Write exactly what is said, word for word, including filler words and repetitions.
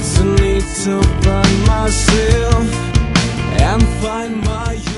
It's a need to find myself and find my